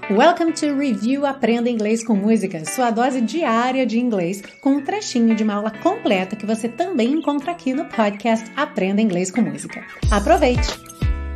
Welcome to Review Aprenda Inglês com Música, sua dose diária de inglês com um trechinho de uma aula completa que você também encontra aqui no podcast Aprenda Inglês com Música. Aproveite!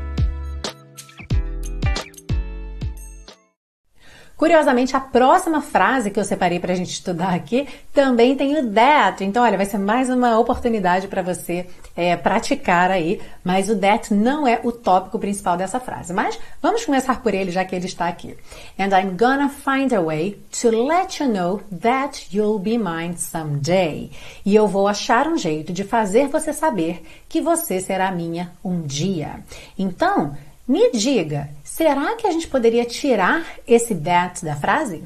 Curiosamente, a próxima frase que eu separei para a gente estudar aqui também tem o that. Então, olha, vai ser mais uma oportunidade para você praticar aí. Mas o that não é o tópico principal dessa frase. Mas vamos começar por ele, já que ele está aqui. And I'm gonna find a way to let you know that you'll be mine someday. E eu vou achar um jeito de fazer você saber que você será minha um dia. Então, me diga, será que a gente poderia tirar esse that da frase?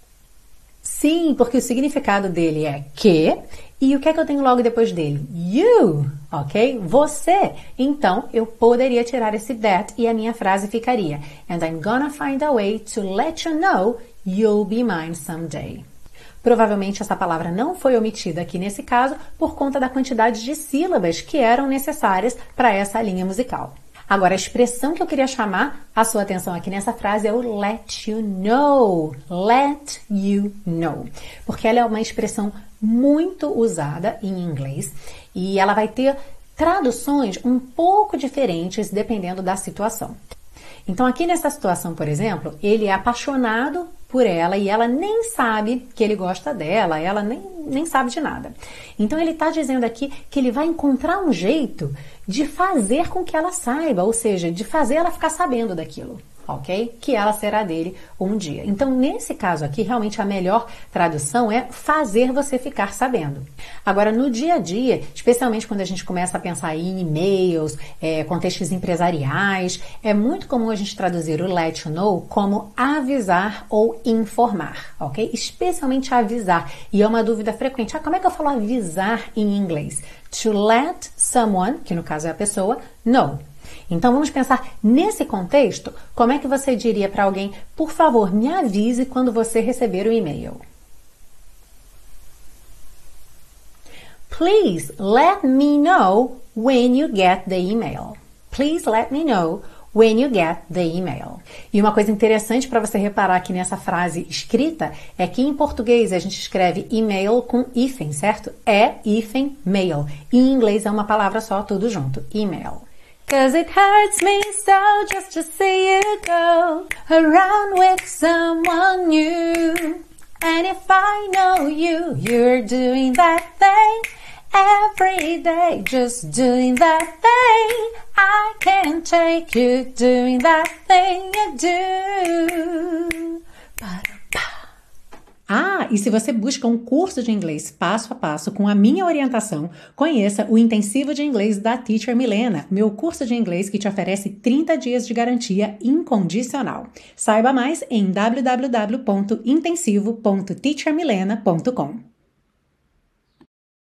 Sim, porque o significado dele é que, e o que é que eu tenho logo depois dele? You, ok? Você. Então, eu poderia tirar esse that e a minha frase ficaria And I'm gonna find a way to let you know you'll be mine someday. Provavelmente essa palavra não foi omitida aqui nesse caso por conta da quantidade de sílabas que eram necessárias para essa linha musical. Agora, a expressão que eu queria chamar a sua atenção aqui nessa frase é o let you know. Let you know. Porque ela é uma expressão muito usada em inglês e ela vai ter traduções um pouco diferentes dependendo da situação. Então, aqui nessa situação, por exemplo, ele é apaixonado por ela e ela nem sabe que ele gosta dela, ela nem sabe de nada. Então, ele está dizendo aqui que ele vai encontrar um jeito de fazer com que ela saiba, ou seja, de fazer ela ficar sabendo daquilo, ok? Que ela será dele um dia. Então, nesse caso aqui, realmente a melhor tradução é fazer você ficar sabendo. Agora, no dia a dia, especialmente quando a gente começa a pensar em e-mails, contextos empresariais, é muito comum a gente traduzir o let you know como avisar ou informar, ok? Especialmente avisar. E é uma dúvida frequente. Como é que eu falo avisar em inglês? To let someone, que no caso é a pessoa, know. Então, vamos pensar nesse contexto, como é que você diria para alguém, por favor, me avise quando você receber o e-mail. Please let me know when you get the email. Please let me know when you get the email. E uma coisa interessante para você reparar aqui nessa frase escrita é que em português a gente escreve e-mail com hífen, certo? Hífen mail. E em inglês é uma palavra só, tudo junto, email. 'Cause it hurts me so just to see you go around with someone new. And if I know you, you're doing that thing every day, just doing that thing. I can't take you doing that thing you do. E se você busca um curso de inglês passo a passo com a minha orientação, conheça o Intensivo de Inglês da Teacher Milena, meu curso de inglês que te oferece 30 dias de garantia incondicional. Saiba mais em www.intensivo.teachermilena.com.